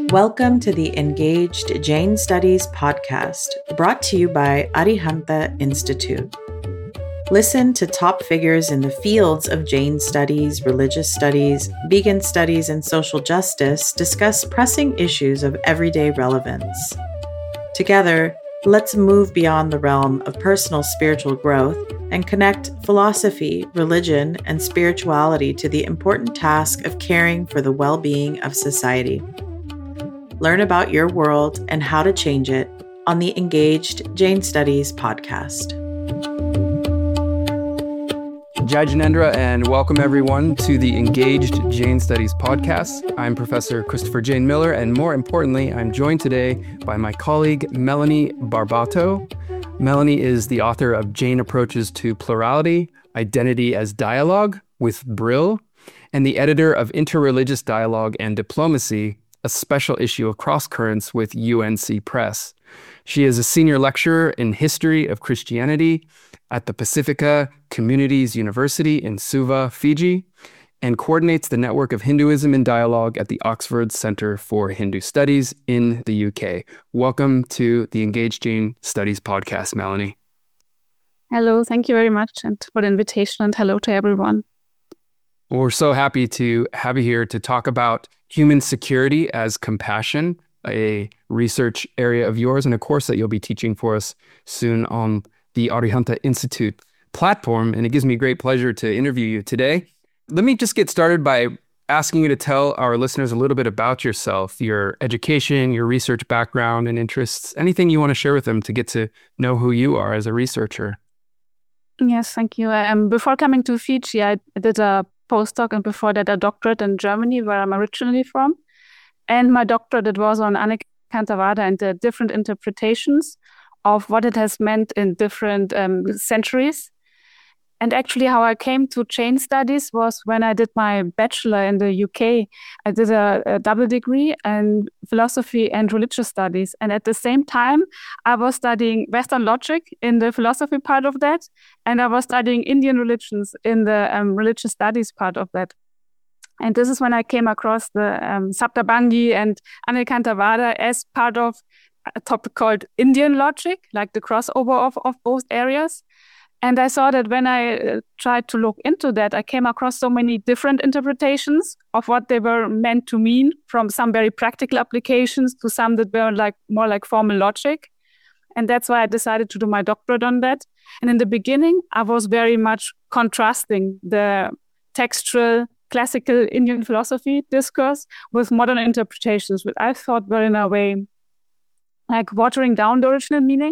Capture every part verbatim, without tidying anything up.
Welcome to the Engaged Jain Studies podcast, brought to you by Arihanta Institute. Listen to top figures in the fields of Jain studies, religious studies, vegan studies, and social justice discuss pressing issues of everyday relevance. Together, let's move beyond the realm of personal spiritual growth and connect philosophy, religion, and spirituality to the important task of caring for the well-being of society. Learn about your world and how to change it on the Engaged Jain Studies podcast. Jai Jinendra, and welcome everyone to the Engaged Jain Studies podcast. I'm Professor Christopher Jain Miller, and more importantly, I'm joined today by my colleague Melanie Barbato. Melanie is the author of Jain Approaches to Plurality, Identity as Dialogue with Brill, and the editor of Interreligious Dialogue and Diplomacy, a special issue of Cross Currents with U N C Press. She is a senior lecturer in history of Christianity at the Pacifica Communities University in Suva, Fiji, and coordinates the network of Hinduism in Dialogue at the Oxford Center for Hindu Studies in the U K. Welcome to the Engaged Jain Studies podcast, Melanie. Hello, thank you very much and for the invitation, and hello to everyone. Well, we're so happy to have you here to talk about human security as compassion, a research area of yours and a course that you'll be teaching for us soon on the Arihanta Institute platform. And it gives me great pleasure to interview you today. Let me just get started by asking you to tell our listeners a little bit about yourself, your education, your research background and interests, anything you want to share with them to get to know who you are as a researcher. Yes, thank you. Um, before coming to Fiji, I did a postdoc and before that a doctorate in Germany, where I'm originally from. And my doctorate it was on Anekantavada and the different interpretations of what it has meant in different um, centuries. And actually how I came to Jain studies was when I did my bachelor in the U K. I did a, a double degree in philosophy and religious studies. And at the same time, I was studying Western logic in the philosophy part of that. And I was studying Indian religions in the um, religious studies part of that. And this is when I came across the um, Saptabhangi and Anekantavada as part of a topic called Indian logic, like the crossover of, of both areas. And I saw that when I uh, tried to look into that, I came across so many different interpretations of what they were meant to mean, from some very practical applications to some that were like more like formal logic. And that's why I decided to do my doctorate on that. And in the beginning, I was very much contrasting the textual classical Indian philosophy discourse with modern interpretations, which I thought were in a way like watering down the original meaning.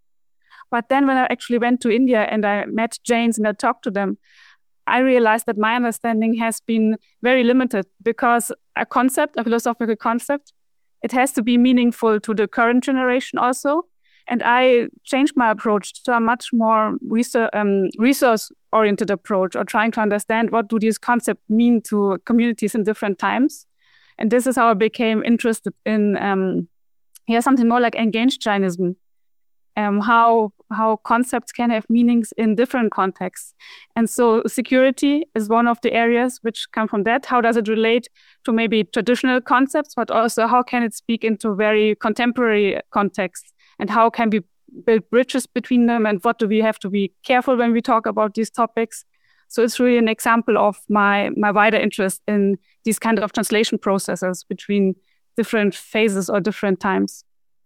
But then when I actually went to India and I met Jains and I talked to them, I realized that my understanding has been very limited, because a concept, a philosophical concept, it has to be meaningful to the current generation also. And I changed my approach to a much more research, um, resource-oriented approach, or trying to understand what do these concepts mean to communities in different times. And this is how I became interested in um, yeah, something more like engaged Jainism, um, how how concepts can have meanings in different contexts. And so security is one of the areas which come from that. How does it relate to maybe traditional concepts, but also how can it speak into very contemporary contexts? And how can we build bridges between them? And what do we have to be careful when we talk about these topics? So it's really an example of my, my wider interest in these kind of translation processes between different phases or different times.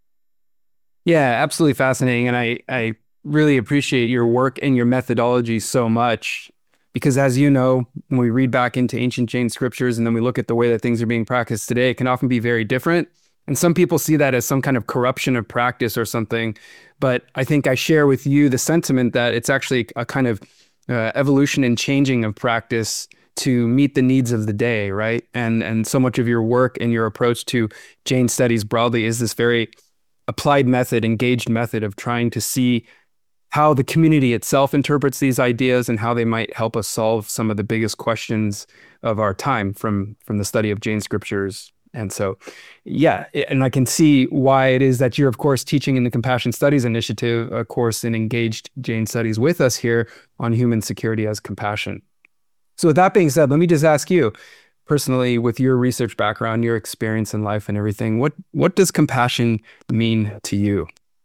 Yeah, absolutely fascinating. And I, I really appreciate your work and your methodology so much, because as you know, when we read back into ancient Jain scriptures and then we look at the way that things are being practiced today, it can often be very different. And some people see that as some kind of corruption of practice or something. But I think I share with you the sentiment that it's actually a kind of uh, evolution and changing of practice to meet the needs of the day, right? And and so much of your work and your approach to Jain studies broadly is this very applied method, engaged method of trying to see how the community itself interprets these ideas and how they might help us solve some of the biggest questions of our time from, from the study of Jain scriptures. And so, yeah, and I can see why it is that you're, of course, teaching in the Compassion Studies Initiative, a course in Engaged Jain Studies with us here on human security as compassion. So with that being said, let me just ask you, personally, with your research background, your experience in life and everything, what, what does compassion mean to you?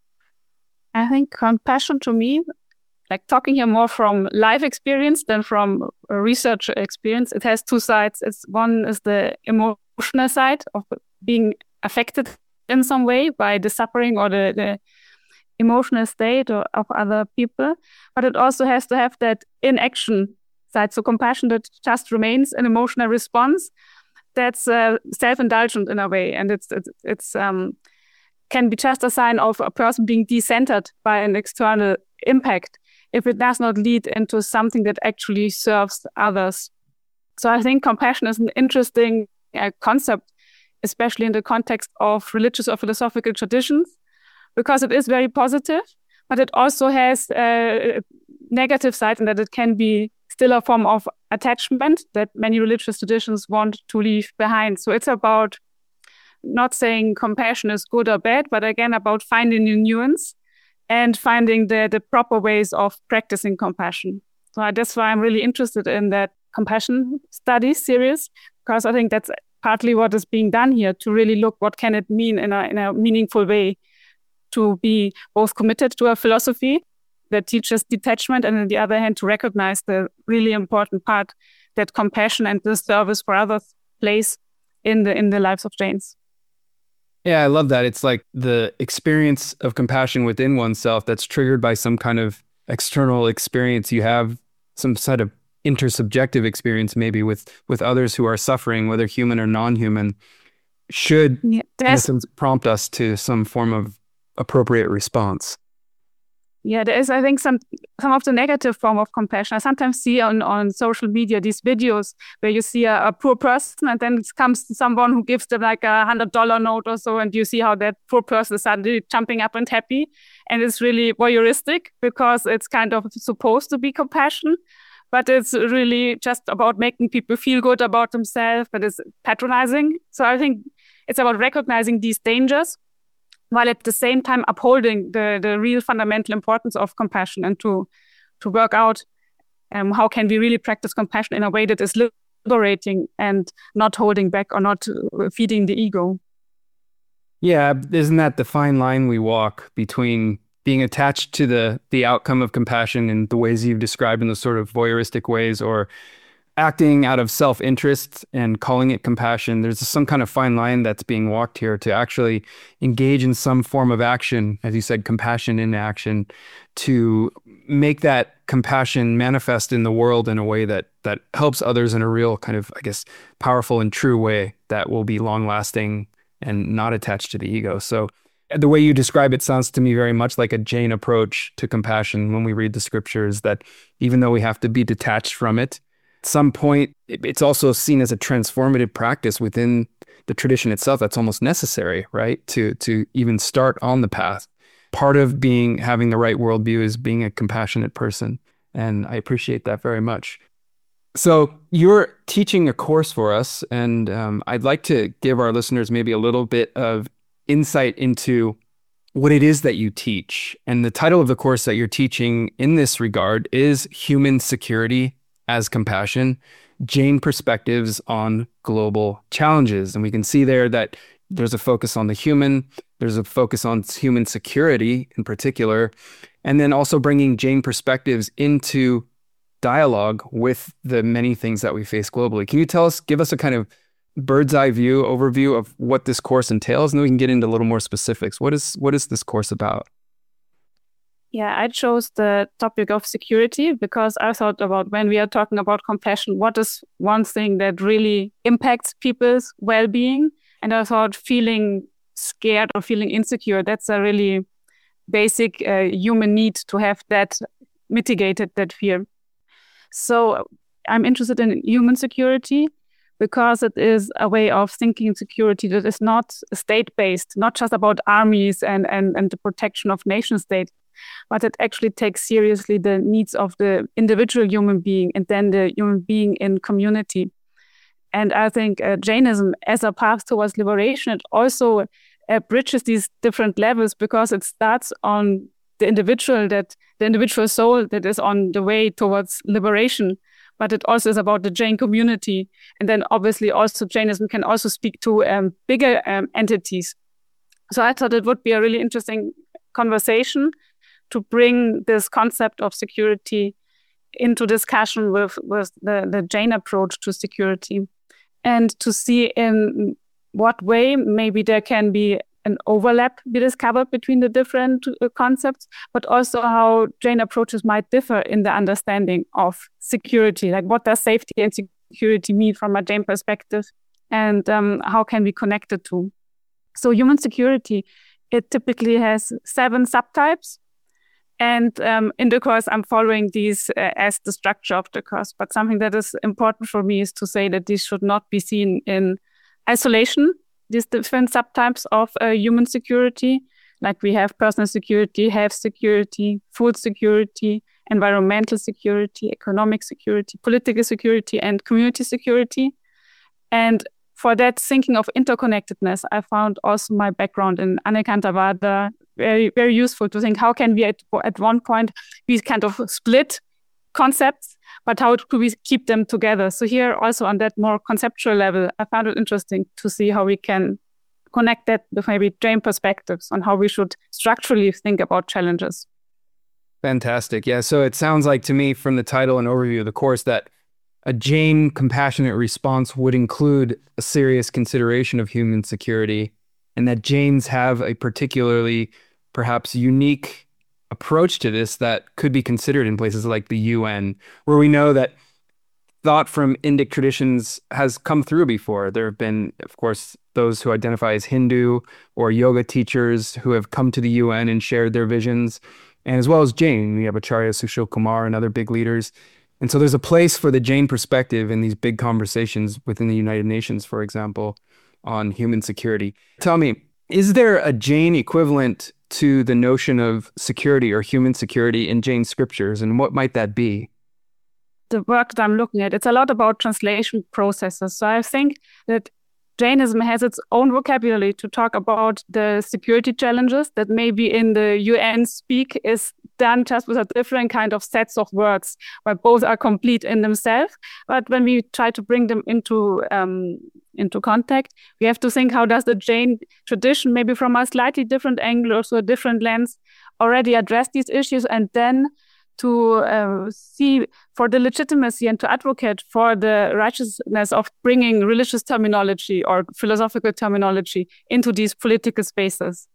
I think compassion to me, like talking here more from life experience than from research experience, it has two sides. It's one is the emotional side of being affected in some way by the suffering or the, the emotional state or, of other people. But it also has to have that inaction side. So compassion that just remains an emotional response that's uh, self-indulgent in a way. And it's, it's, it's um, can be just a sign of a person being decentered by an external impact if it does not lead into something that actually serves others. So I think compassion is an interesting uh, concept, especially in the context of religious or philosophical traditions, because it is very positive, but it also has a negative side in that it can be still a form of attachment that many religious traditions want to leave behind. So it's about not saying compassion is good or bad, but again, about finding the nuance and finding the, the proper ways of practicing compassion. So that's why I'm really interested in that compassion studies series, because I think that's partly what is being done here, to really look what can it mean in a, in a meaningful way, to be both committed to a philosophy that teaches detachment, and on the other hand, to recognize the really important part that compassion and the service for others plays in the in the lives of Jains. Yeah, I love that. It's like the experience of compassion within oneself that's triggered by some kind of external experience. You have some sort of intersubjective experience maybe with, with others who are suffering, whether human or non-human, should, yeah, in a sense, prompt us to some form of appropriate response. Yeah, there is, I think, some some of the negative form of compassion. I sometimes see on, on social media these videos where you see a, a poor person and then it comes someone who gives them like a hundred dollar note or so, and you see how that poor person is suddenly jumping up and happy. And it's really voyeuristic because it's kind of supposed to be compassion, but it's really just about making people feel good about themselves, but it's patronizing. So I think it's about recognizing these dangers, while at the same time upholding the, the real fundamental importance of compassion, and to to work out um, how can we really practice compassion in a way that is liberating and not holding back or not feeding the ego. Yeah, isn't that the fine line we walk between being attached to the the outcome of compassion in the ways you've described in the sort of voyeuristic ways, or acting out of self-interest and calling it compassion? There's some kind of fine line that's being walked here to actually engage in some form of action, as you said, compassion in action, to make that compassion manifest in the world in a way that that helps others in a real kind of, I guess, powerful and true way that will be long-lasting and not attached to the ego. So the way you describe it sounds to me very much like a Jain approach to compassion when we read the scriptures, that even though we have to be detached from it, at some point, it's also seen as a transformative practice within the tradition itself that's almost necessary, right? To to even start on the path. Part of being having the right worldview is being a compassionate person. And I appreciate that very much. So you're teaching a course for us, and um, I'd like to give our listeners maybe a little bit of insight into what it is that you teach. And the title of the course that you're teaching in this regard is Human Security as Compassion, Jain Perspectives on Global Challenges. And we can see there that there's a focus on the human, there's a focus on human security in particular, and then also bringing Jain perspectives into dialogue with the many things that we face globally. Can you tell us, give us a kind of bird's eye view, overview of what this course entails, and then we can get into a little more specifics. What is what is this course about? Yeah, I chose the topic of security because I thought about, when we are talking about compassion, what is one thing that really impacts people's well-being? And I thought feeling scared or feeling insecure, that's a really basic uh, human need to have that mitigated, that fear. So I'm interested in human security because it is a way of thinking security that is not state-based, not just about armies and, and, and the protection of nation state, but it actually takes seriously the needs of the individual human being and then the human being in community. And I think uh, Jainism as a path towards liberation, it also uh, bridges these different levels, because it starts on the individual, that the individual soul that is on the way towards liberation. but it also is about the Jain community. And then obviously also Jainism can also speak to um, bigger um, entities. So I thought it would be a really interesting conversation to bring this concept of security into discussion with, with the, the Jain approach to security, and to see in what way maybe there can be an overlap be discovered between the different uh, concepts, but also how Jain approaches might differ in the understanding of security. Like, what does safety and security mean from a Jain perspective, and um, how can we connect the two? So human security, it typically has seven subtypes. And um, in the course, I'm following these uh, as the structure of the course. But something that is important for me is to say that these should not be seen in isolation, these different subtypes of uh, human security. Like, we have personal security, health security, food security, environmental security, economic security, political security, and community security. And for that thinking of interconnectedness, I found also my background in Anekantavada very, very useful to think, how can we at, at one point we kind of split concepts, but how do we keep them together? So here also on that more conceptual level, I found it interesting to see how we can connect that with maybe Jain perspectives on how we should structurally think about challenges. Fantastic. Yeah, so it sounds like to me from the title and overview of the course that a Jain compassionate response would include a serious consideration of human security, and that Jains have a particularly perhaps unique approach to this that could be considered in places like the U N, where we know that thought from Indic traditions has come through before. There have been, of course, those who identify as Hindu or yoga teachers who have come to the U N and shared their visions, and as well as Jain. We have Acharya Sushil Kumar and other big leaders. And so there's a place for the Jain perspective in these big conversations within the United Nations, for example, on human security. Tell me, is there a Jain equivalent to the notion of security or human security in Jain scriptures, and what might that be? The work that I'm looking at, it's a lot about translation processes. So I think that Jainism has its own vocabulary to talk about the security challenges that maybe in the U N speak is done just with a different kind of sets of words, where both are complete in themselves. But when we try to bring them into um, into contact, we have to think, how does the Jain tradition, maybe from a slightly different angle or so a different lens, already address these issues, and then to uh, see for the legitimacy and to advocate for the righteousness of bringing religious terminology or philosophical terminology into these political spaces.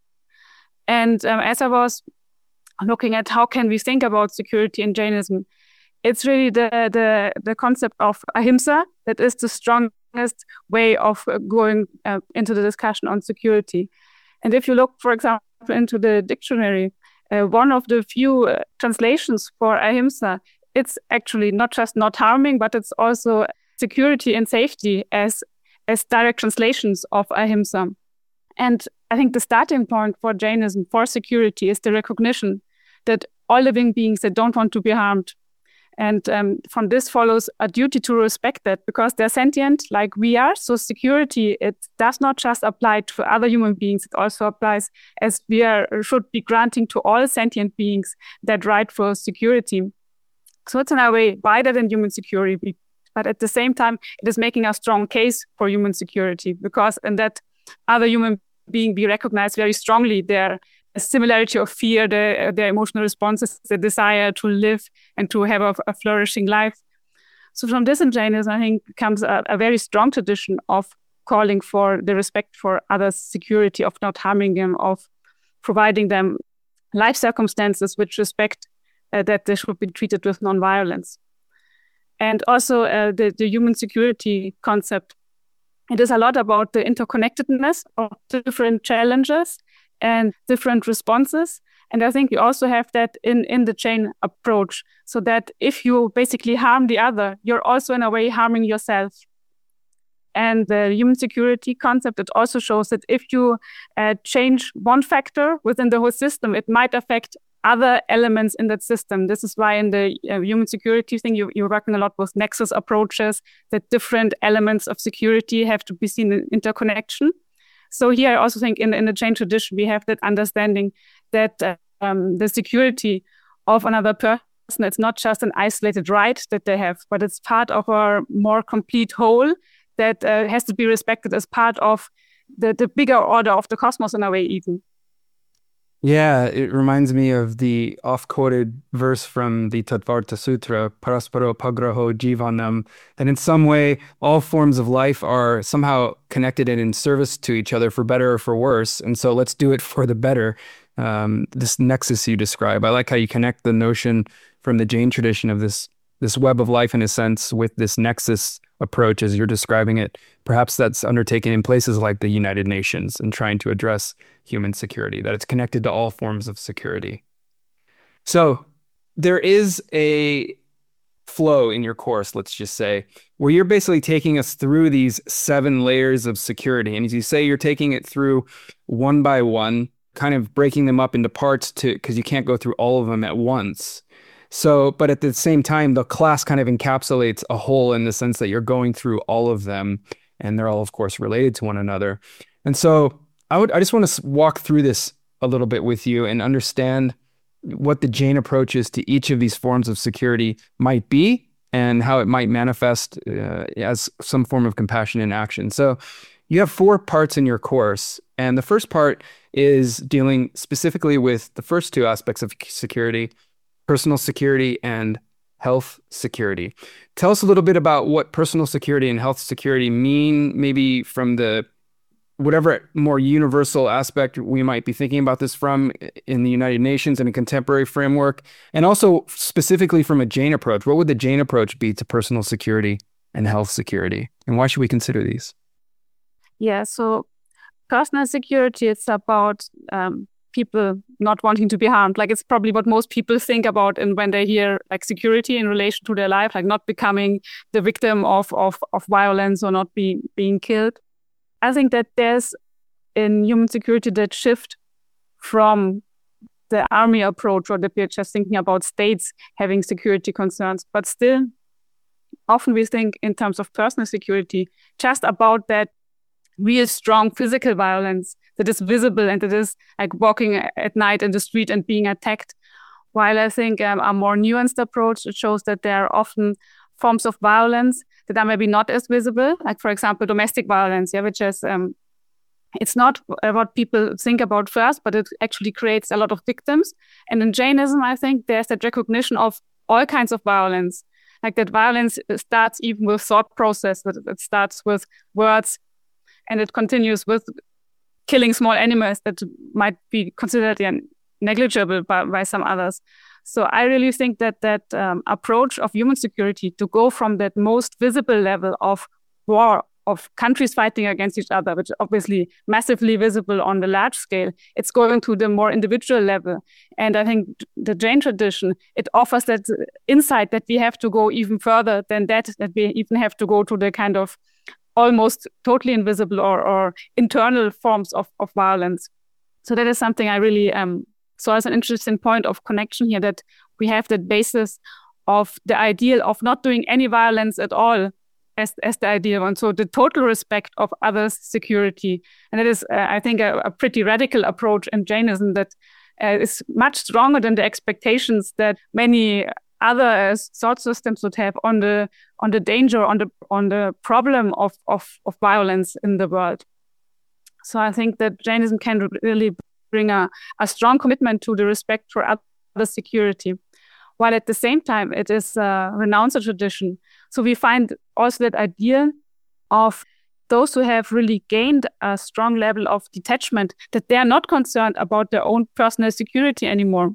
And um, as I was looking at how can we think about security in Jainism, it's really the, the, the concept of ahimsa that is the strongest way of going uh, into the discussion on security. And if you look, for example, into the dictionary, Uh, one of the few uh, translations for ahimsa, it's actually not just not harming, but it's also security and safety as, as direct translations of ahimsa. And I think the starting point for Jainism for security is the recognition that all living beings that don't want to be harmed. And um, from this follows a duty to respect that, because they're sentient like we are. So security, it does not just apply to other human beings. It also applies, as we are, should be granting to all sentient beings that right for security. So it's in a way wider than human security. But at the same time, it is making a strong case for human security, because in that other human being, we recognize very strongly their a similarity of fear, their, their emotional responses, the desire to live and to have a, a flourishing life. So from this in Jainism, I think, comes a, a very strong tradition of calling for the respect for others' security, of not harming them, of providing them life circumstances which respect uh, that they should be treated with nonviolence. And also uh, the, the human security concept. It is a lot about the interconnectedness of different challenges and different responses. And I think you also have that in, in the Jain approach, so that if you basically harm the other, you're also in a way harming yourself. And the human security concept, it also shows that if you uh, change one factor within the whole system, it might affect other elements in that system. This is why in the uh, human security thing, you, you're working a lot with nexus approaches, that different elements of security have to be seen in interconnection. So here I also think in, in the Jain tradition, we have that understanding that uh, um, the security of another person It's not just an isolated right that they have, but it's part of a more complete whole that uh, has to be respected as part of the, the bigger order of the cosmos in a way even. Yeah, it reminds me of the oft-quoted verse from the Tattvarta Sutra, Parasparo Pagraho Jivanam, that in some way all forms of life are somehow connected and in service to each other for better or for worse. And so let's do it for the better. Um, this nexus you describe, I like how you connect the notion from the Jain tradition of this this web of life in a sense with this nexus approach as you're describing it. Perhaps that's undertaken in places like the United Nations and trying to address human security, that it's connected to all forms of security. So there is a flow in your course, let's just say, where you're basically taking us through these seven layers of security. And as you say, you're taking it through one by one, kind of breaking them up into parts to because you can't go through all of them at once. So, but at the same time, the class kind of encapsulates a whole in the sense that you're going through all of them, and they're all, of course, related to one another. And so I would, I just want to walk through this a little bit with you and understand what the Jain approaches to each of these forms of security might be and how it might manifest uh, as some form of compassion in action. So you have four parts in your course, and the first part is dealing specifically with the first two aspects of security, personal security and health security. Tell us a little bit about what personal security and health security mean, maybe from the whatever more universal aspect we might be thinking about this from in the United Nations in a contemporary framework, and also specifically from a Jain approach. What would the Jain approach be to personal security and health security, and why should we consider these? Yeah, so personal security, it's about um, people not wanting to be harmed. Like it's probably what most people think about and when they hear like security in relation to their life, like not becoming the victim of of, of violence or not being being killed. I think that there's in human security that shift from the army approach, or that we're just thinking about states having security concerns, but still often we think in terms of personal security, just about that real strong physical violence that is visible and that is like walking at night in the street and being attacked. While I think um, a more nuanced approach, it shows that there are often forms of violence that are maybe not as visible, like for example, domestic violence, yeah, which is, um, it's not what people think about first, but it actually creates a lot of victims. And in Jainism, I think there's that recognition of all kinds of violence, like that violence starts even with thought process, that it starts with words, and it continues with killing small animals that might be considered yeah, negligible by, by some others. So I really think that that um, approach of human security to go from that most visible level of war, of countries fighting against each other, which is obviously massively visible on the large scale, it's going to the more individual level. And I think the Jain tradition, it offers that insight that we have to go even further than that, that we even have to go to the kind of almost totally invisible or, or internal forms of, of violence. So that is something I really um, saw as an interesting point of connection here, that we have that basis of the ideal of not doing any violence at all as, as the ideal one. So the total respect of others' security. And that is, uh, I think, a, a pretty radical approach in Jainism that uh, is much stronger than the expectations that many other uh, thought systems would have on the on the danger, on the on the problem of, of, of violence in the world. So I think that Jainism can really bring a, a strong commitment to the respect for other security, while at the same time it is a renouncer tradition. So we find also that idea of those who have really gained a strong level of detachment, that they are not concerned about their own personal security anymore.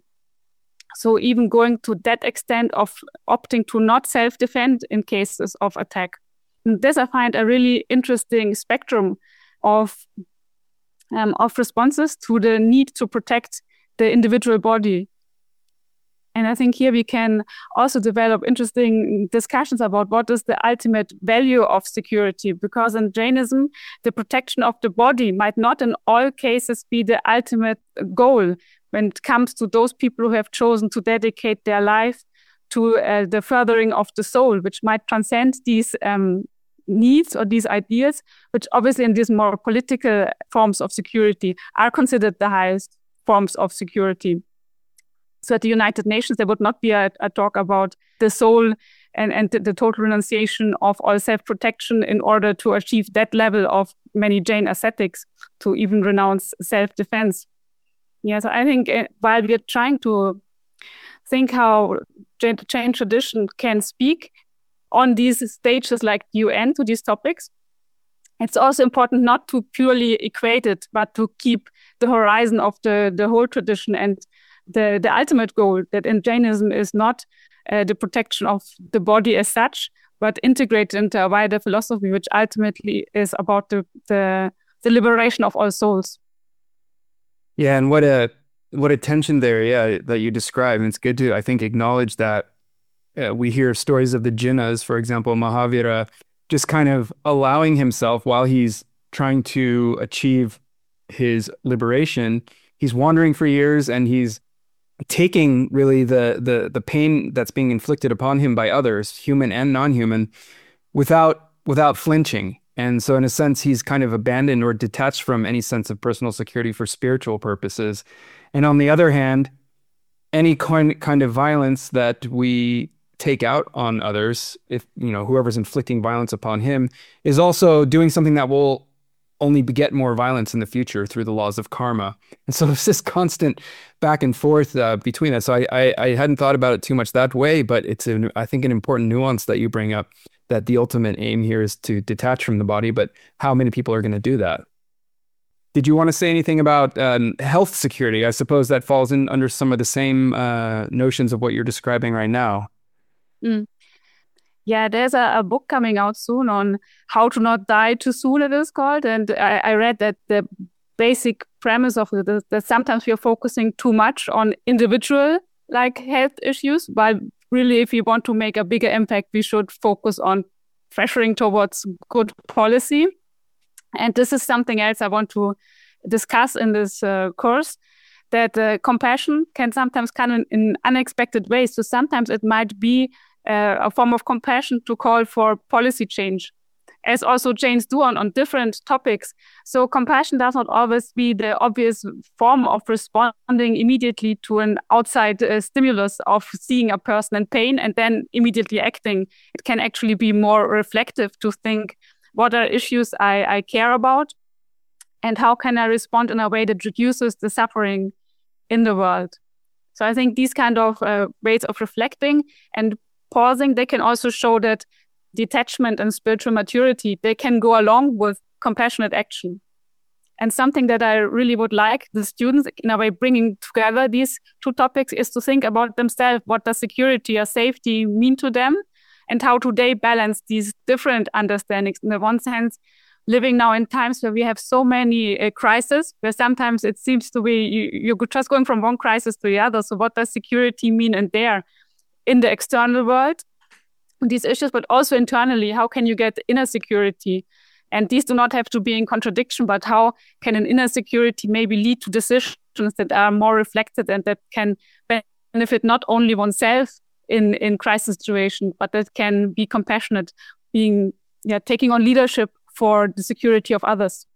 So even going to that extent of opting to not self-defend in cases of attack. And this I find a really interesting spectrum of, um, of responses to the need to protect the individual body. And I think here we can also develop interesting discussions about what is the ultimate value of security, because in Jainism, the protection of the body might not in all cases be the ultimate goal when it comes to those people who have chosen to dedicate their life to uh, the furthering of the soul, which might transcend these um, needs or these ideas, which obviously in these more political forms of security are considered the highest forms of security. So at the United Nations, there would not be a, a talk about the soul and, and the, the total renunciation of all self-protection in order to achieve that level of many Jain ascetics to even renounce self-defense. Yeah, so I think uh, while we're trying to think how Jain, Jain tradition can speak on these stages like U N to these topics, it's also important not to purely equate it, but to keep the horizon of the, the whole tradition and the, the ultimate goal that in Jainism is not uh, the protection of the body as such, but integrated into a wider philosophy, which ultimately is about the, the, the liberation of all souls. Yeah, and what a what a tension there, yeah, that you describe. And it's good to, I think, acknowledge that uh, we hear stories of the Jinnas, for example, Mahavira, just kind of allowing himself while he's trying to achieve his liberation, he's wandering for years and he's taking really the the the pain that's being inflicted upon him by others, human and non-human, without without flinching. And so in a sense, he's kind of abandoned or detached from any sense of personal security for spiritual purposes. And on the other hand, any kind kind of violence that we take out on others, if, you know, whoever's inflicting violence upon him, is also doing something that will only beget more violence in the future through the laws of karma. And so it's this constant back and forth uh, between us. So I, I, I hadn't thought about it too much that way, but it's, an, I think, an important nuance that you bring up, that the ultimate aim here is to detach from the body, but how many people are going to do that? Did you want to say anything about um, health security? I suppose that falls in under some of the same uh, notions of what you're describing right now. Mm. Yeah, there's a, a book coming out soon on how to not die too soon, it is called. And I, I read that the basic premise of it is that sometimes we are focusing too much on individual like health issues, while really if we want to make a bigger impact, we should focus on pressuring towards good policy. And this is something else I want to discuss in this uh, course, that uh, compassion can sometimes come in, in unexpected ways. So sometimes it might be uh, a form of compassion to call for policy change, as also Jains do on, on different topics. So compassion does not always be the obvious form of responding immediately to an outside uh, stimulus of seeing a person in pain and then immediately acting. It can actually be more reflective to think, what are issues I, I care about? And how can I respond in a way that reduces the suffering in the world? So I think these kind of uh, ways of reflecting and pausing, they can also show that detachment and spiritual maturity, they can go along with compassionate action. And something that I really would like the students, in a way, bringing together these two topics is to think about themselves. What does security or safety mean to them? And how do they balance these different understandings? In the one sense, living now in times where we have so many uh, crises, where sometimes it seems to be you, you're just going from one crisis to the other. So what does security mean in there, in the external world, these issues, but also internally, how can you get inner security? And these do not have to be in contradiction, but how can an inner security maybe lead to decisions that are more reflected and that can benefit not only oneself in, in crisis situation, but that can be compassionate, being, yeah, taking on leadership for the security of others.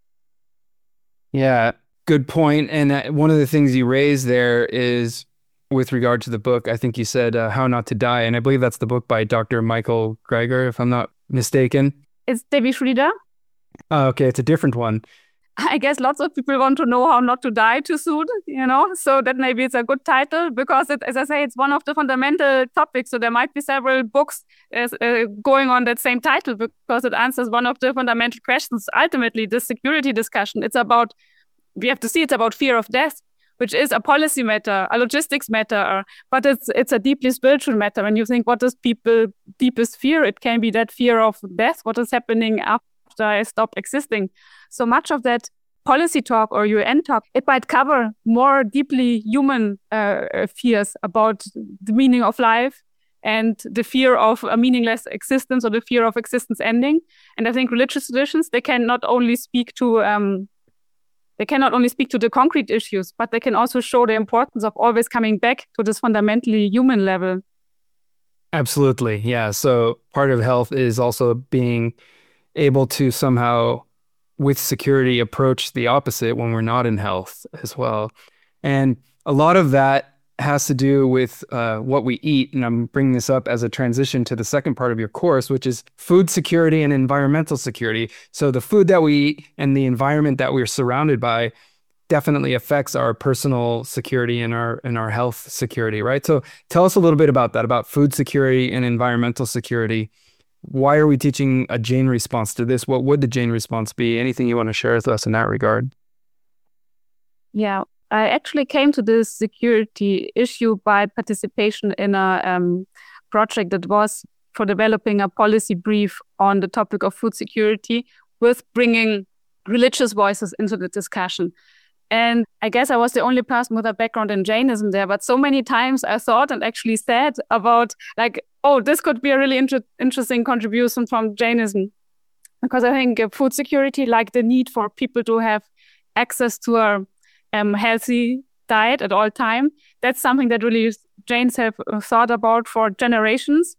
Yeah, good point. And uh, one of the things you raised there is with regard to the book, I think you said uh, How Not to Die. And I believe that's the book by Doctor Michael Greger, if I'm not mistaken. It's Devi Sridhar. Oh, okay, it's a different one. I guess lots of people want to know how not to die too soon, you know, so that maybe it's a good title because, it, as I say, it's one of the fundamental topics. So there might be several books uh, uh, going on that same title because it answers one of the fundamental questions. Ultimately, this security discussion, it's about, we have to see it's about fear of death, which is a policy matter, a logistics matter, but it's it's a deeply spiritual matter. When you think, what is people deepest fear? It can be that fear of death, what is happening after I stop existing. So much of that policy talk or U N talk, it might cover more deeply human uh, fears about the meaning of life and the fear of a meaningless existence or the fear of existence ending. And I think religious traditions, they can not only speak to um, they can not only speak to the concrete issues, but they can also show the importance of always coming back to this fundamentally human level. Absolutely, yeah. So part of health is also being able to somehow, with security, approach the opposite when we're not in health as well. And a lot of that has to do with uh, what we eat. And I'm bringing this up as a transition to the second part of your course, which is food security and environmental security. So the food that we eat and the environment that we're surrounded by definitely affects our personal security and our and our health security, right? So tell us a little bit about that, about food security and environmental security. Why are we teaching a Jain response to this? What would the Jain response be? Anything you want to share with us in that regard? Yeah, I actually came to this security issue by participation in a um, project that was for developing a policy brief on the topic of food security with bringing religious voices into the discussion. And I guess I was the only person with a background in Jainism there, but so many times I thought and actually said about like, oh, this could be a really inter- interesting contribution from Jainism. Because I think uh, food security, like the need for people to have access to a um, healthy diet at all time, that's something that really Jains have thought about for generations.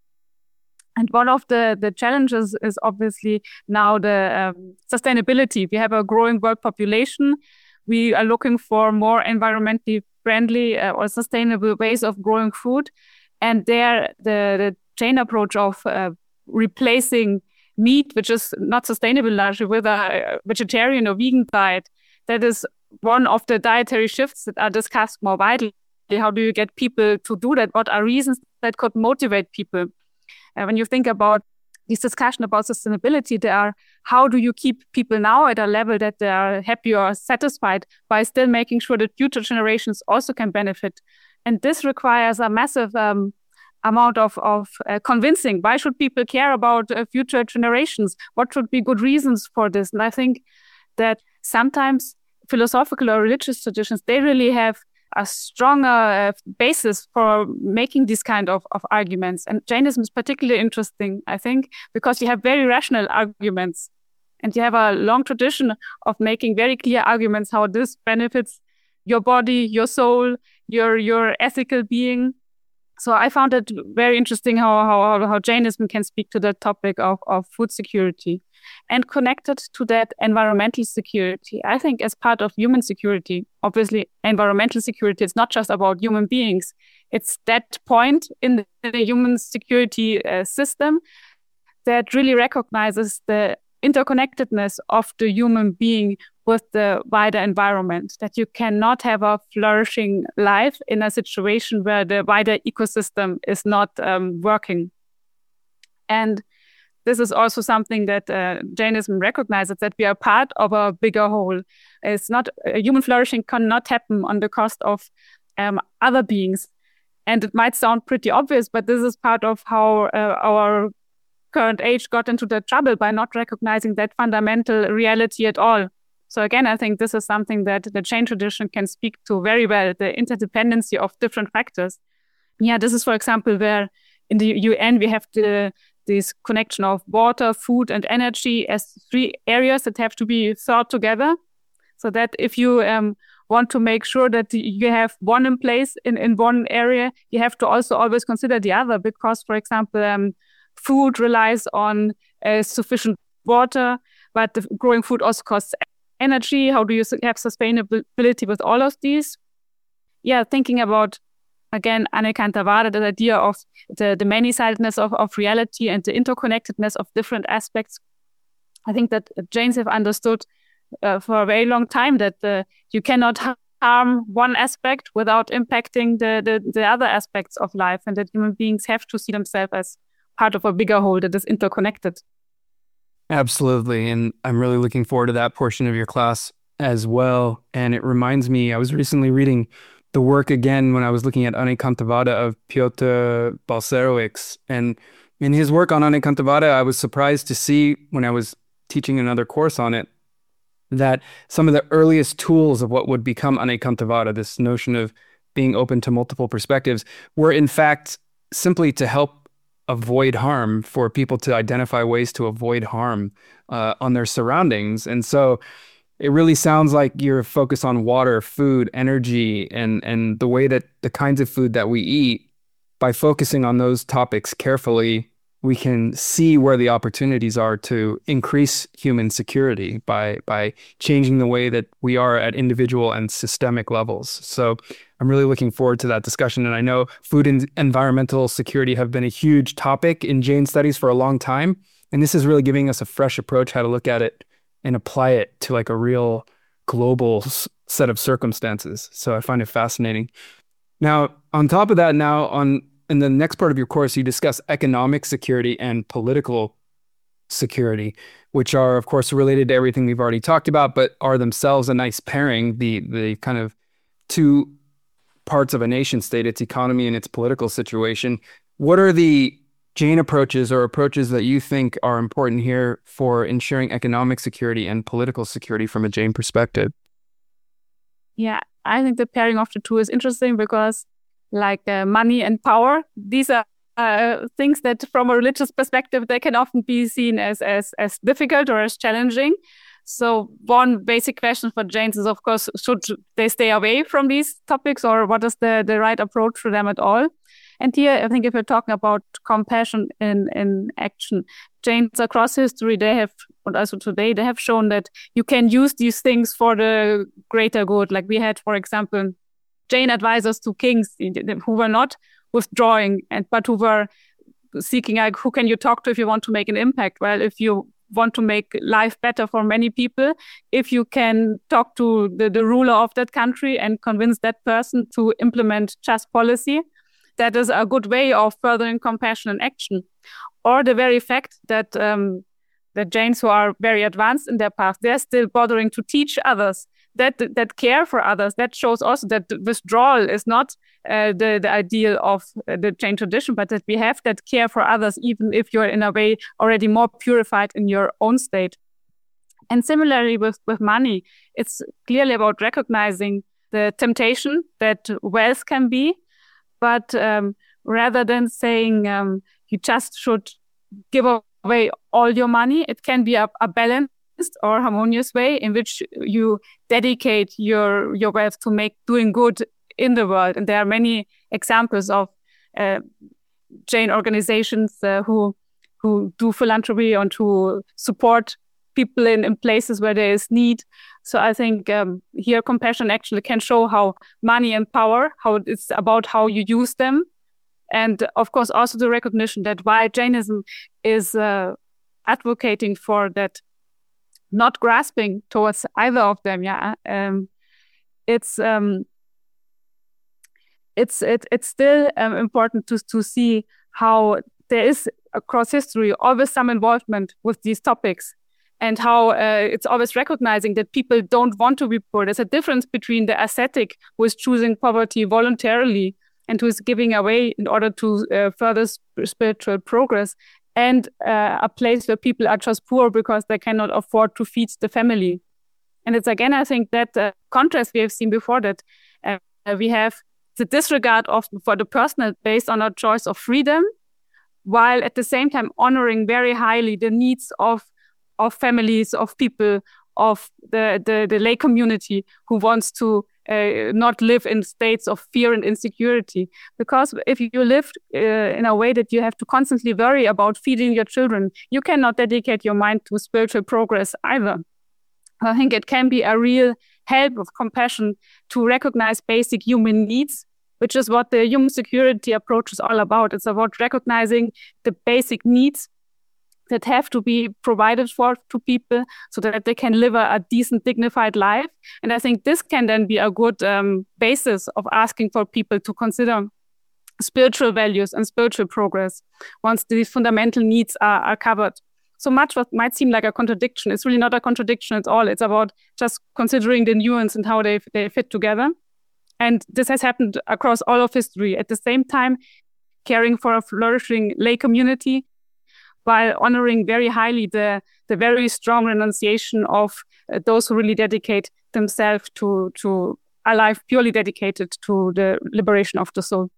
And one of the, the challenges is obviously now the um, sustainability. We have a growing world population. We are looking for more environmentally friendly uh, or sustainable ways of growing food. And there, the, the Jain approach of uh, replacing meat, which is not sustainable largely, with a vegetarian or vegan diet, that is one of the dietary shifts that are discussed more widely. How do you get people to do that? What are reasons that could motivate people? And when you think about this discussion about sustainability, there are how do you keep people now at a level that they are happy or satisfied by still making sure that future generations also can benefit? And this requires a massive um, amount of, of uh, convincing. Why should people care about uh, future generations? What should be good reasons for this? And I think that sometimes philosophical or religious traditions, they really have a stronger uh, basis for making these kind of, of arguments. And Jainism is particularly interesting, I think, because you have very rational arguments and you have a long tradition of making very clear arguments how this benefits your body, your soul, your your ethical being. So I found it very interesting how how, how Jainism can speak to the topic of, of food security. And connected to that, environmental security, I think as part of human security, obviously environmental security is not just about human beings. It's that point in the, in the human security uh, system that really recognizes the interconnectedness of the human being with the wider environment, that you cannot have a flourishing life in a situation where the wider ecosystem is not um, working. And this is also something that uh, Jainism recognizes, that we are part of a bigger whole. It's not uh, human flourishing cannot happen on the cost of um, other beings. And it might sound pretty obvious, but this is part of how uh, our current age got into the trouble by not recognizing that fundamental reality at all. So again, I think this is something that the Jain tradition can speak to very well, the interdependency of different factors. Yeah, this is, for example, where in the U N we have the this connection of water, food, and energy as three areas that have to be thought together. So that if you um, want to make sure that you have one in place in, in one area, you have to also always consider the other, because, for example, um, food relies on uh, sufficient water, but the growing food also costs energy. How do you have sustainability with all of these? Yeah, thinking about, again, Anekantavada, the idea of the, the many-sidedness of, of reality and the interconnectedness of different aspects. I think that Jains have understood uh, for a very long time that uh, you cannot harm one aspect without impacting the, the, the other aspects of life, and that human beings have to see themselves as part of a bigger whole that is interconnected. Absolutely. And I'm really looking forward to that portion of your class as well. And it reminds me, I was recently reading the work again when I was looking at Anekantavada of Piotr Balcerowicz. And in his work on Anekantavada, I was surprised to see when I was teaching another course on it, that some of the earliest tools of what would become Anekantavada, this notion of being open to multiple perspectives, were in fact simply to help avoid harm, for people to identify ways to avoid harm uh, on their surroundings. And so it really sounds like you're focused on water, food, energy, and, and the way that the kinds of food that we eat. By focusing on those topics carefully, we can see where the opportunities are to increase human security by, by changing the way that we are at individual and systemic levels. So I'm really looking forward to that discussion. And I know food and environmental security have been a huge topic in Jain studies for a long time. And this is really giving us a fresh approach how to look at it and apply it to like a real global s- set of circumstances. So I find it fascinating. Now, on top of that, now on in the next part of your course, you discuss economic security and political security, which are, of course, related to everything we've already talked about, but are themselves a nice pairing, the the kind of two parts of a nation state, its economy and its political situation. What are the Jain approaches or approaches that you think are important here for ensuring economic security and political security from a Jain perspective? Yeah, I think the pairing of the two is interesting because like uh, money and power, these are uh, things that from a religious perspective, they can often be seen as, as, as difficult or as challenging. So one basic question for Jains is, of course, should they stay away from these topics, or what is the, the right approach for them at all? And here, I think if we're talking about compassion in, in action, Jains across history, they have, and also today, they have shown that you can use these things for the greater good. Like we had, for example, Jain advisors to kings who were not withdrawing, and but who were seeking, like, who can you talk to if you want to make an impact? Well, if you want to make life better for many people, if you can talk to the, the ruler of that country and convince that person to implement just policy, that is a good way of furthering compassion and action. Or the very fact that um, the Jains who are very advanced in their path, they're still bothering to teach others, that that care for others. That shows also that withdrawal is not uh, the, the ideal of uh, the Jain tradition, but that we have that care for others, even if you're in a way already more purified in your own state. And similarly with, with money, it's clearly about recognizing the temptation that wealth can be, but um, rather than saying um, you just should give away all your money, it can be a, a balanced or harmonious way in which you dedicate your your wealth to make doing good in the world. And there are many examples of uh, Jain organizations uh, who who do philanthropy and to support people in, in places where there is need. So I think um, here compassion actually can show how money and power, how it's about how you use them. And of course, also the recognition that while Jainism is uh, advocating for that, not grasping towards either of them, yeah, um, it's um, it's it, it's still um, important to to see how there is across history always some involvement with these topics, and how uh, it's always recognizing that people don't want to be poor. There's a difference between the ascetic who is choosing poverty voluntarily and who is giving away in order to uh, further sp- spiritual progress, and uh, a place where people are just poor because they cannot afford to feed the family. And it's again, I think, that uh, contrast we have seen before, that uh, we have the disregard of for the personal based on a choice of freedom, while at the same time honoring very highly the needs of of families, of people, of the, the, the lay community who wants to uh, not live in states of fear and insecurity. Because if you live uh, in a way that you have to constantly worry about feeding your children, you cannot dedicate your mind to spiritual progress either. I think it can be a real help of compassion to recognize basic human needs, which is what the human security approach is all about. It's about recognizing the basic needs that have to be provided for to people so that they can live a, a decent, dignified life. And I think this can then be a good um, basis of asking for people to consider spiritual values and spiritual progress once these fundamental needs are, are covered. So much what might seem like a contradiction, it's really not a contradiction at all. It's about just considering the nuance and how they, they fit together. And this has happened across all of history. At the same time, caring for a flourishing lay community, while honoring very highly the, the very strong renunciation of uh, those who really dedicate themselves to, to a life purely dedicated to the liberation of the soul.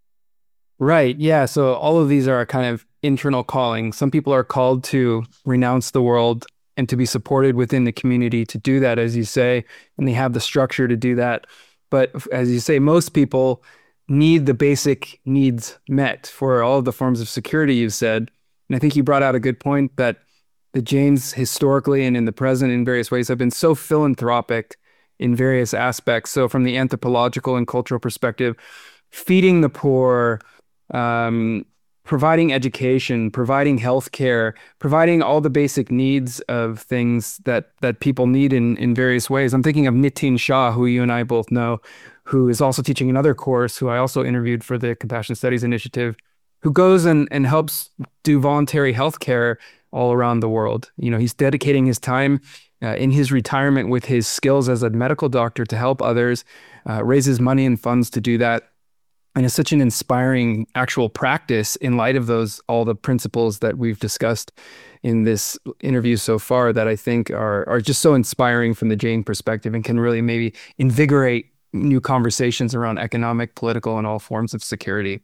Right. Yeah. So all of these are a kind of internal calling. Some people are called to renounce the world and to be supported within the community to do that, as you say, and they have the structure to do that. But as you say, most people need the basic needs met for all of the forms of security you've said. And I think you brought out a good point that the Jains historically and in the present in various ways have been so philanthropic in various aspects. So from the anthropological and cultural perspective, feeding the poor, um, providing education, providing healthcare, providing all the basic needs of things that that people need in, in various ways. I'm thinking of Nitin Shah, who you and I both know, who is also teaching another course, who I also interviewed for the Compassion Studies Initiative, who goes and, and helps do voluntary healthcare all around the world. You know, he's dedicating his time uh, in his retirement with his skills as a medical doctor to help others, uh, raises money and funds to do that. And it's such an inspiring actual practice in light of those, all the principles that we've discussed in this interview so far, that I think are, are just so inspiring from the Jain perspective and can really maybe invigorate new conversations around economic, political, and all forms of security.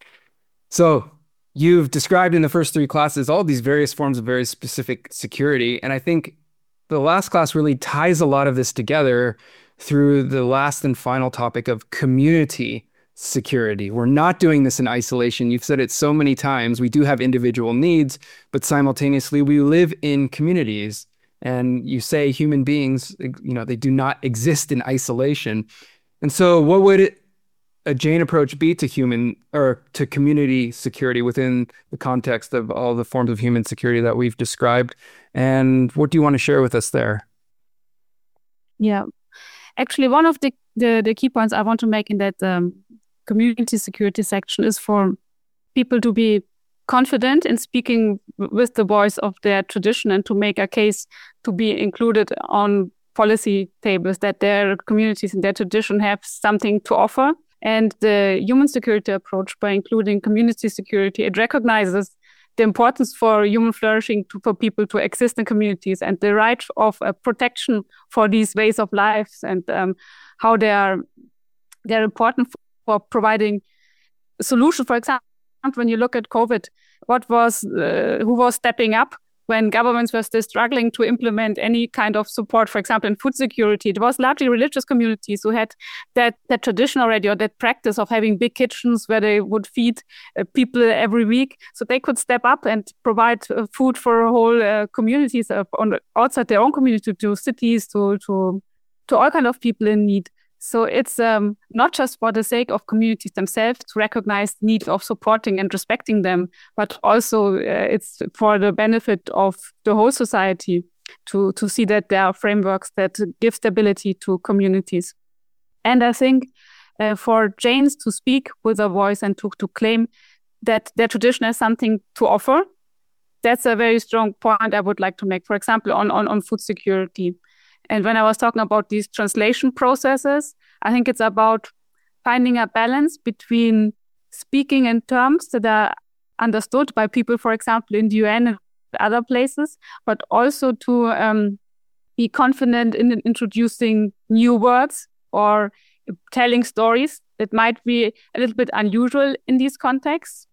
So you've described in the first three classes all these various forms of very specific security. And I think the last class really ties a lot of this together through the last and final topic of community security. We're not doing this in isolation. You've said it so many times. We do have individual needs, but simultaneously we live in communities. And you say human beings, you know, they do not exist in isolation. And so what would it, a Jain approach be to human or to community security within the context of all the forms of human security that we've described? And what do you want to share with us there? Yeah, actually, one of the, the, the key points I want to make in that um, community security section is for people to be confident in speaking with the voice of their tradition and to make a case to be included on policy tables, that their communities and their tradition have something to offer. And the human security approach, by including community security, it recognizes the importance for human flourishing to, for people to exist in communities and the right of uh, protection for these ways of lives, and um, how they are they're important for providing solutions. For example, when you look at COVID, what was uh, who was stepping up when governments were still struggling to implement any kind of support, for example, in food security? It was largely religious communities who had that, that tradition already, or that practice of having big kitchens where they would feed uh, people every week. So they could step up and provide uh, food for whole uh, communities uh, on, outside their own community, to cities, to, to, to all kind of people in need. So it's um, not just for the sake of communities themselves to recognize the need of supporting and respecting them, but also uh, it's for the benefit of the whole society to, to see that there are frameworks that give stability to communities. And I think uh, for Jains to speak with a voice and to, to claim that their tradition has something to offer, that's a very strong point I would like to make, for example, on, on, on food security. And when I was talking about these translation processes, I think it's about finding a balance between speaking in terms that are understood by people, for example, in the U N and other places, but also to um, be confident in introducing new words or telling stories that might be a little bit unusual in these contexts.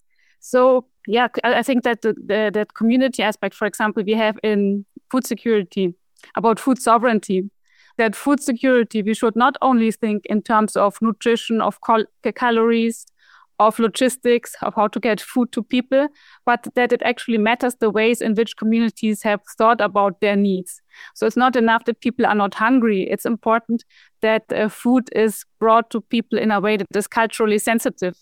So, yeah, I think that the, the that community aspect, for example, we have in food security, about food sovereignty, that food security, we should not only think in terms of nutrition, of cal- calories, of logistics, of how to get food to people, but that it actually matters the ways in which communities have thought about their needs. So it's not enough that people are not hungry. It's important that uh, food is brought to people in a way that is culturally sensitive.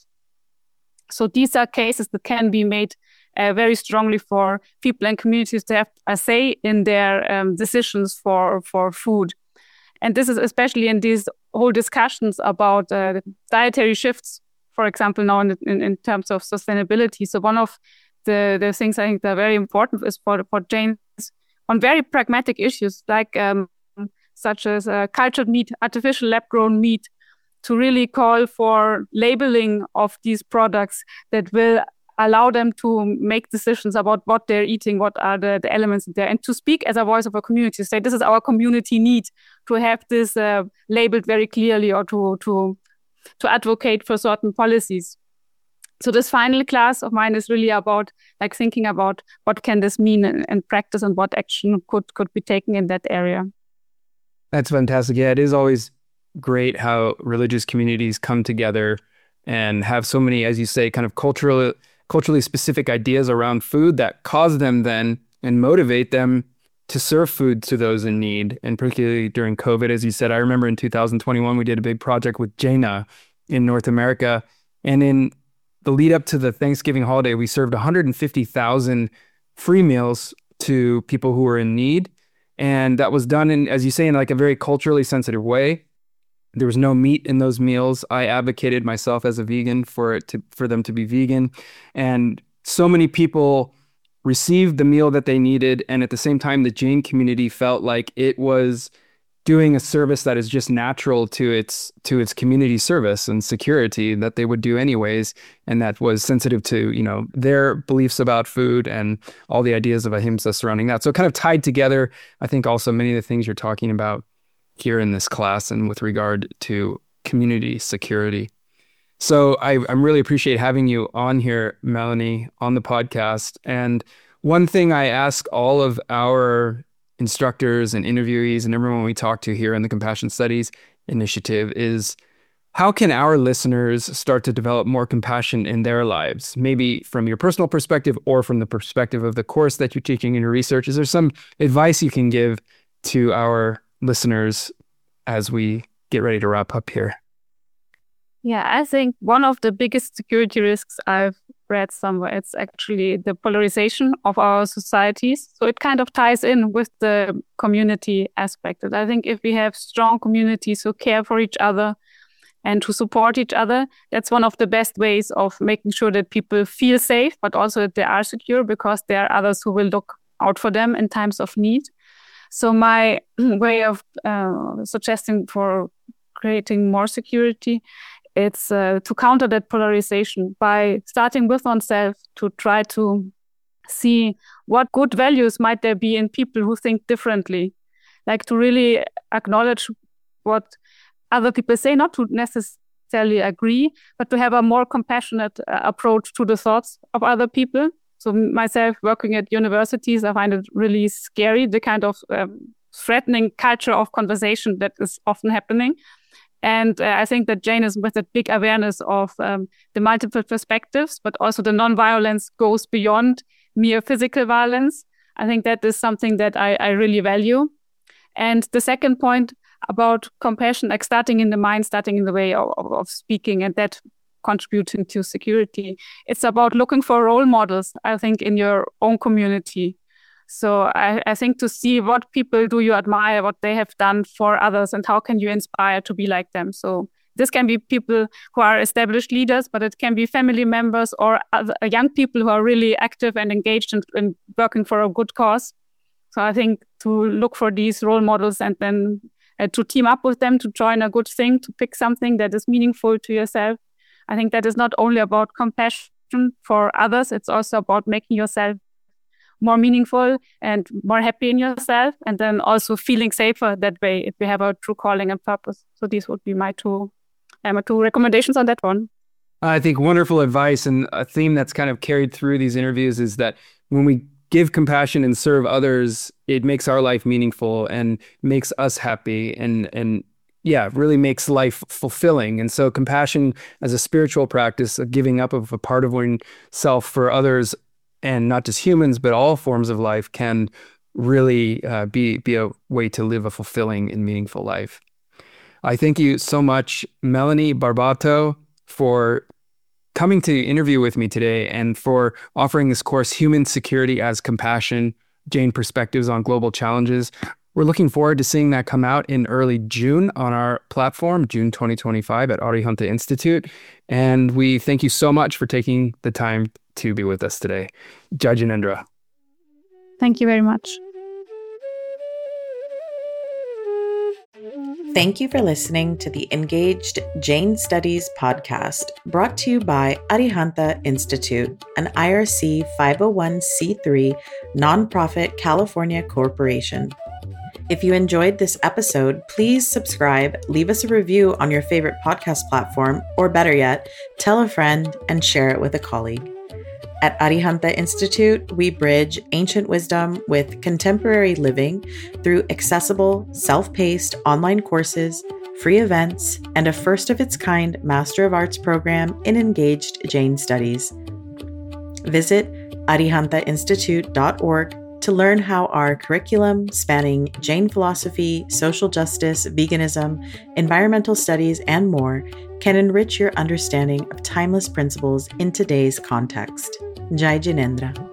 So these are cases that can be made Uh, very strongly for people and communities to have a say in their um, decisions for, for food. And this is especially in these whole discussions about uh, dietary shifts, for example, now in, in, in terms of sustainability. So one of the, the things I think that are very important is for, for Jains on very pragmatic issues, like um, such as uh, cultured meat, artificial lab-grown meat, to really call for labeling of these products that will allow them to make decisions about what they're eating, what are the, the elements there, and to speak as a voice of a community, say this is our community need, to have this uh, labeled very clearly, or to, to, to advocate for certain policies. So this final class of mine is really about like thinking about what can this mean in, in practice, and what action could, could be taken in that area. That's fantastic. Yeah, it is always great how religious communities come together and have so many, as you say, kind of cultural culturally specific ideas around food that cause them then and motivate them to serve food to those in need, and particularly during COVID, as you said. I remember in two thousand twenty-one, we did a big project with Jaina in North America. And in the lead up to the Thanksgiving holiday, we served one hundred fifty thousand free meals to people who were in need. And that was done in, as you say, in like a very culturally sensitive way. There was no meat in those meals. I advocated myself as a vegan for it to, for them to be vegan. And so many people received the meal that they needed. And at the same time, the Jain community felt like it was doing a service that is just natural to its to its community service and security that they would do anyways, and that was sensitive to, you know, their beliefs about food and all the ideas of ahimsa surrounding that. So it kind of tied together, I think, also many of the things you're talking about here in this class and with regard to community security. So I, I'm really appreciate having you on here, Melanie, on the podcast. And one thing I ask all of our instructors and interviewees and everyone we talk to here in the Compassion Studies Initiative is, how can our listeners start to develop more compassion in their lives? Maybe from your personal perspective or from the perspective of the course that you're teaching in your research. Is there some advice you can give to our listeners as we get ready to wrap up here? Yeah, I think one of the biggest security risks I've read somewhere, it's actually the polarization of our societies. So it kind of ties in with the community aspect. And I think if we have strong communities who care for each other and who support each other, that's one of the best ways of making sure that people feel safe, but also that they are secure, because there are others who will look out for them in times of need. So my way of uh, suggesting for creating more security, it's uh, to counter that polarization by starting with oneself, to try to see what good values might there be in people who think differently. Like to really acknowledge what other people say, not to necessarily agree, but to have a more compassionate uh, approach to the thoughts of other people. So myself working at universities, I find it really scary, the kind of um, threatening culture of conversation that is often happening. And uh, I think that Jainism, with that big awareness of um, the multiple perspectives, but also the non-violence goes beyond mere physical violence. I think that is something that I, I really value. And the second point about compassion, like starting in the mind, starting in the way of, of speaking, and that contributing to security. It's about looking for role models, I think, in your own community. So I, I think to see what people do you admire, what they have done for others, and how can you inspire to be like them. So this can be people who are established leaders, but it can be family members or other, young people who are really active and engaged in, in working for a good cause. So I think to look for these role models and then uh, to team up with them, to join a good thing, to pick something that is meaningful to yourself. I think that is not only about compassion for others, it's also about making yourself more meaningful and more happy in yourself, and then also feeling safer that way if you have a true calling and purpose. So these would be my two, uh, my two recommendations on that one. I think wonderful advice, and a theme that's kind of carried through these interviews is that when we give compassion and serve others, it makes our life meaningful and makes us happy, and and yeah, really makes life fulfilling. And so compassion as a spiritual practice, of giving up of a part of oneself for others, and not just humans, but all forms of life, can really uh, be, be a way to live a fulfilling and meaningful life. I thank you so much, Melanie Barbato, for coming to interview with me today and for offering this course, Human Security as Compassion, Jain Perspectives on Global Challenges. We're looking forward to seeing that come out in early June on our platform, June twenty twenty-five at Arihanta Institute. And we thank you so much for taking the time to be with us today. Jai Jinendra. Thank you very much. Thank you for listening to the Engaged Jain Studies podcast, brought to you by Arihanta Institute, an I R C five oh one c three nonprofit California corporation. If you enjoyed this episode, please subscribe, leave us a review on your favorite podcast platform, or better yet, tell a friend and share it with a colleague. At Arihanta Institute, we bridge ancient wisdom with contemporary living through accessible, self-paced online courses, free events, and a first-of-its-kind Master of Arts program in Engaged Jain Studies. Visit arihanta institute dot org to learn how our curriculum, spanning Jain philosophy, social justice, veganism, environmental studies, and more, can enrich your understanding of timeless principles in today's context. Jai Jinendra.